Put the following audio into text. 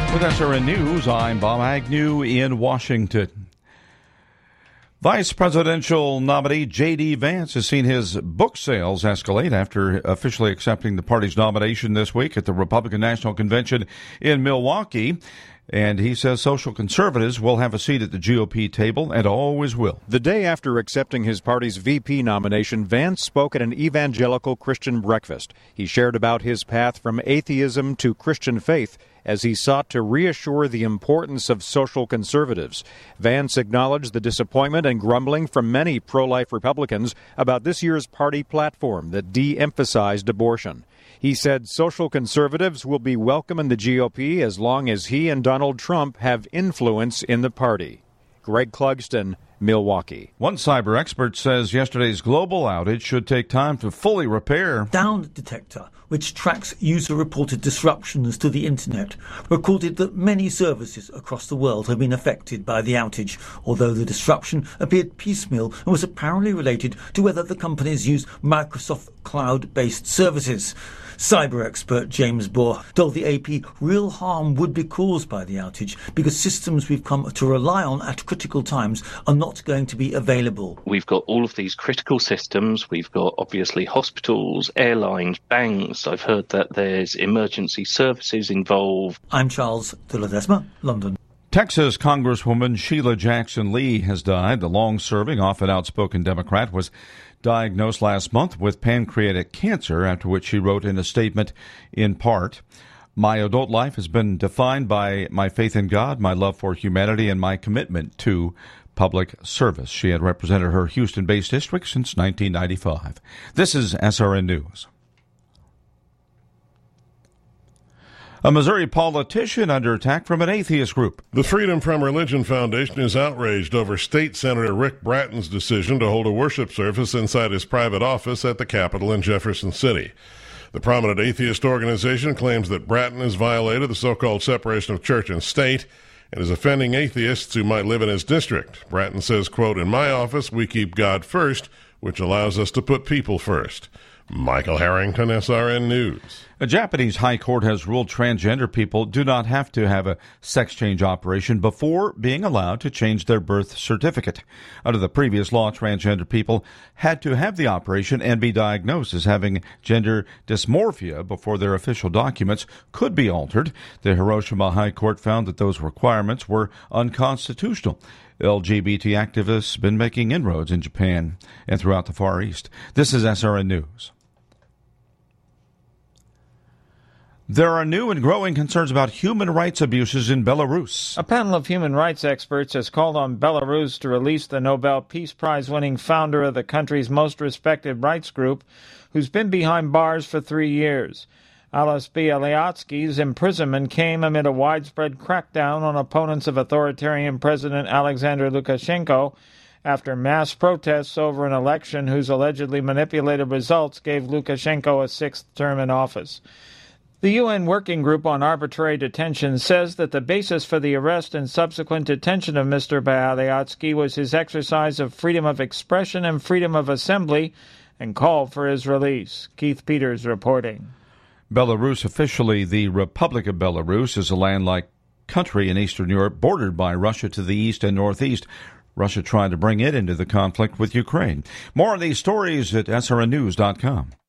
With SRN News, I'm Bob Agnew in Washington. Vice presidential nominee J.D. Vance has seen his book sales escalate after officially accepting the party's nomination this week at the Republican National Convention in Milwaukee. And he says social conservatives will have a seat at the GOP table and always will. The day after accepting his party's VP nomination, Vance spoke at an evangelical Christian breakfast. He shared about his path from atheism to Christian faith as he sought to reassure the importance of social conservatives. Vance acknowledged the disappointment and grumbling from many pro-life Republicans about this year's party platform that de-emphasized abortion. He said social conservatives will be welcome in the GOP as long as he and Donald Trump have influence in the party. Greg Clugston, Milwaukee. One cyber expert says yesterday's global outage should take time to fully repair. Down Detector, which tracks user-reported disruptions to the internet, recorded that many services across the world have been affected by the outage, although the disruption appeared piecemeal and was apparently related to whether the companies used Microsoft cloud-based services. Cyber expert James Bohr told the AP real harm would be caused by the outage because systems we've come to rely on at critical times are not going to be available. We've got all of these critical systems. We've got obviously hospitals, airlines, banks. I've heard that there's emergency services involved. I'm Charles de Ledesma, London. Texas Congresswoman Sheila Jackson Lee has died. The long-serving, often outspoken Democrat was diagnosed last month with pancreatic cancer, after which she wrote in a statement, in part, "My adult life has been defined by my faith in God, my love for humanity, and my commitment to public service." She had represented her Houston-based district since 1995. This is SRN News. A Missouri politician under attack from an atheist group. The Freedom from Religion Foundation is outraged over State Senator Rick Bratton's decision to hold a worship service inside his private office at the Capitol in Jefferson City. The prominent atheist organization claims that Bratton has violated the so-called separation of church and state and is offending atheists who might live in his district. Bratton says, quote, "In my office, we keep God first, which allows us to put people first." Michael Harrington, SRN News. A Japanese high court has ruled transgender people do not have to have a sex change operation before being allowed to change their birth certificate. Under the previous law, transgender people had to have the operation and be diagnosed as having gender dysmorphia before their official documents could be altered. The Hiroshima High Court found that those requirements were unconstitutional. LGBT activists have been making inroads in Japan and throughout the Far East. This is SRN News. There are new and growing concerns about human rights abuses in Belarus. A panel of human rights experts has called on Belarus to release the Nobel Peace Prize-winning founder of the country's most respected rights group, who's been behind bars for 3 years. Ales Bialyatsky's imprisonment came amid a widespread crackdown on opponents of authoritarian President Alexander Lukashenko after mass protests over an election whose allegedly manipulated results gave Lukashenko a 6th term in office. The UN Working Group on Arbitrary Detention says that the basis for the arrest and subsequent detention of Mr. Bialyatsky was his exercise of freedom of expression and freedom of assembly, and called for his release. Keith Peters reporting. Belarus, officially the Republic of Belarus, is a landlocked country in Eastern Europe bordered by Russia to the east and northeast. Russia tried to bring it into the conflict with Ukraine. More on these stories at srnnews.com.